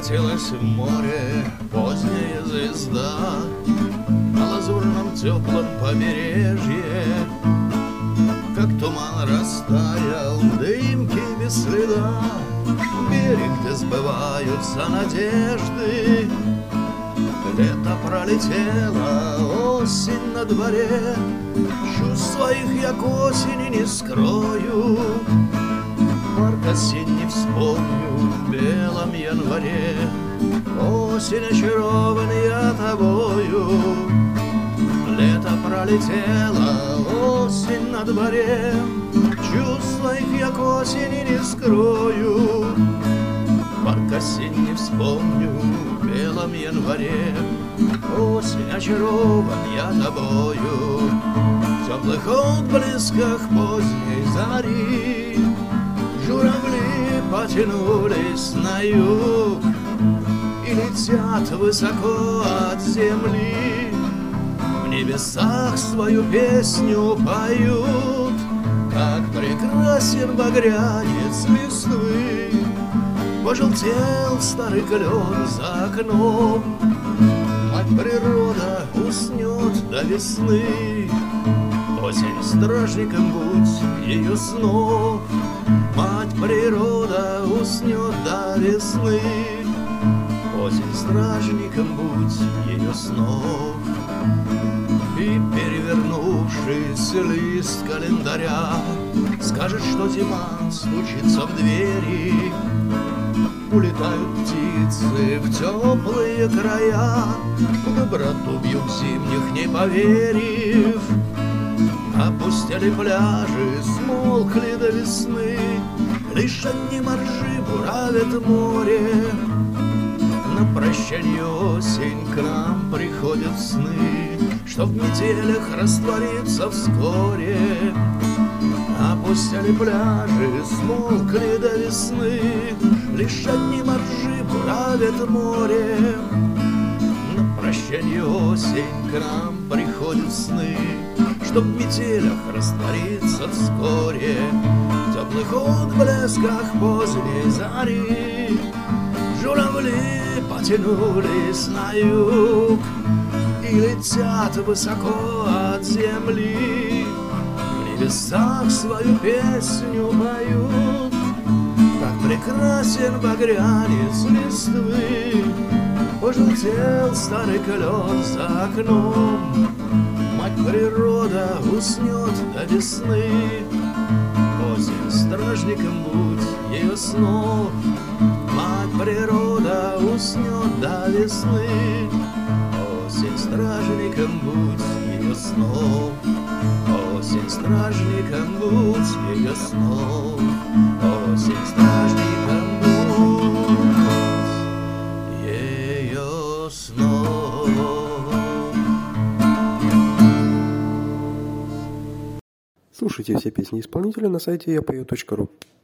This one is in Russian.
Спустилась в море поздняя звезда на лазурном теплом побережье. Как туман растаял в дымке без следа, в берег, где сбываются надежды. Лето пролетело, осень на дворе, чувств своих я к осени не скрою. Парк осенний вспомню в белом январе, осень очарован я тобою. Лето пролетело, осень на дворе, чувств своих я к осени не скрою. Парк осенний вспомню в белом январе, осень очарован я тобою. В теплых отблесках поздней зари журавли потянулись на юг и летят высоко от земли. В небесах свою песню поют, как прекрасен багрянец листвы. Пожелтел старый клен за окном, мать природа уснет до весны. Осень стражником будь ее снов, мать природа уснет до весны. Осень стражником будь ее снов. И перевернувшийся лист календаря скажет, что зима стучится в двери. Улетают птицы в теплые края, доброту бьют зимних не поверив. Опустили пляжи, смолкли до весны, лишь одни моржи буравят море. На прощанье осень к нам приходят сны, что в метелях растворится вскоре. Опустили пляжи, смолкли до весны, лишь одни моржи буравят море. На прощанье осень к нам приходят сны, чтоб в метелях раствориться вскоре. В теплых отблесках поздней зари журавли потянулись на юг и летят высоко от земли. В небесах свою песню поют, как прекрасен багрянец листвы. Пожелтел старый клен за окном, мать природа уснет до весны. Осень стражником будь ее снов, мать природа уснет до весны. Осень стражником будь ее снов, осень стражником будь ее снов, осень стражником будь ее снов. Слушайте все песни исполнителя на сайте yapою.ru.